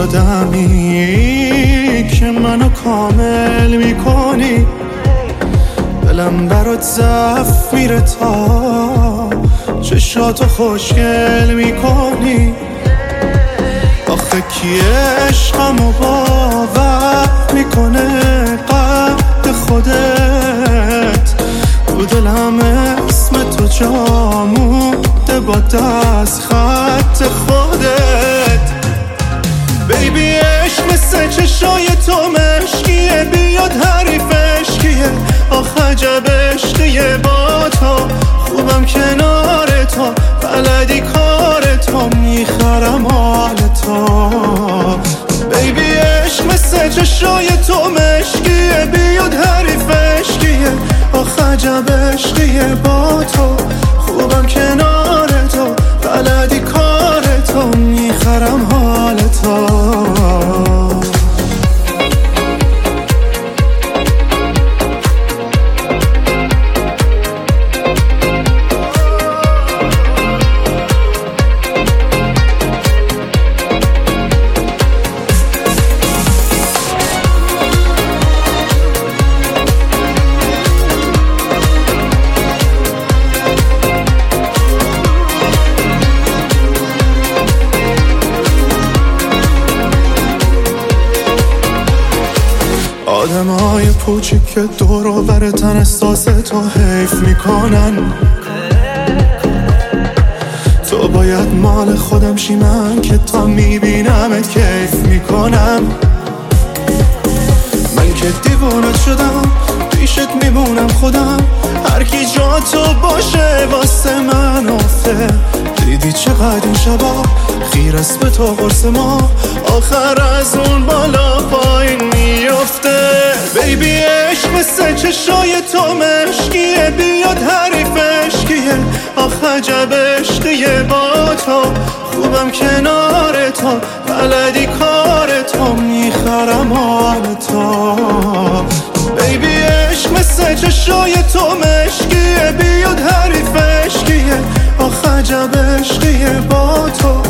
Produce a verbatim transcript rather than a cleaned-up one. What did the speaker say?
آدمی که منو کامل میکنی، دلم برات ضعف میره تا چشاتو خوشگل میکنی. آخه کی عشقمو باور میکنه قد خودت؟ تو دلم اسم تو جا مونده با دست خط خودت. بیبی عشق مثل چشای تو مشکیه، بیاد حریفش کیه؟ آخ عجب عشقیه با تو، خوبم کنار تو، بلدی کار تو، میخرم حال تو. بیبی عشق مثل چشای تو مشکیه، بیاد حریفش کیه؟ آخ عجب عشقیه با تو، خوبم کنار تو، بلدی کار تو، میخرم حال تو. آدمای پوچی که دور و برتن احساس تو حیف میکنن، تو باید مال خودم شی، من که تا میبینمت کیف میکنم. من که دیوونت شدم پیشت میمونم خودم، هر کی جا تو باشه واسه من افته. دیدی چقدر این شبا خیر است به تو قرص ما، آخر از اون بالا پایین میفته. بیبی عشق مثل چشای تو مشکیه، بیاد حریفش کیه؟ آخ عجب عشقیه با تو، خوبم کنار تو، بلدی کار تو، میخرم حال تو. بیبی عشق مثل چشای تو مشکیه، بیاد حریفش کیه؟ آخ عجب عشقیه با تو،